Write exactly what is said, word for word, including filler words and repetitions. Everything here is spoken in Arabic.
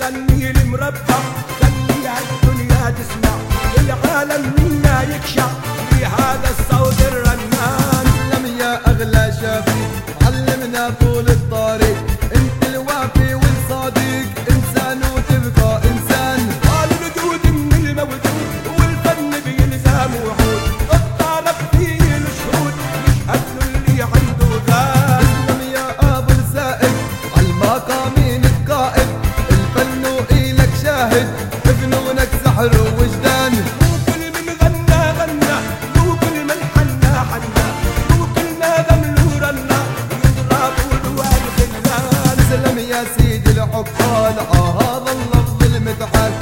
غني لي مربع، خلي الدنيا تسمع، العالم منا يكشع في هذا الصوت الرنان. سلم يا اغلى شفيق، علمنا طول الطريق، انت الوافي والصديق، انسان وتبقى انسان. قال الوجود من الموجود والفن بيلزم وحود، الطرف فيه الشهود يشهد له اللي عنده ذات. سلم يا ابو السائد، عالمقامين القائد، الفن وإلك شاهد، بفنونك سحر ووجدان. مو كل من غنى غنى، مو كل من حنى حنى، مو كل ما غملوا رنى يضربوا له الخلان. سلم يا سيدي العقال، اه هذا اللفظ المتحال،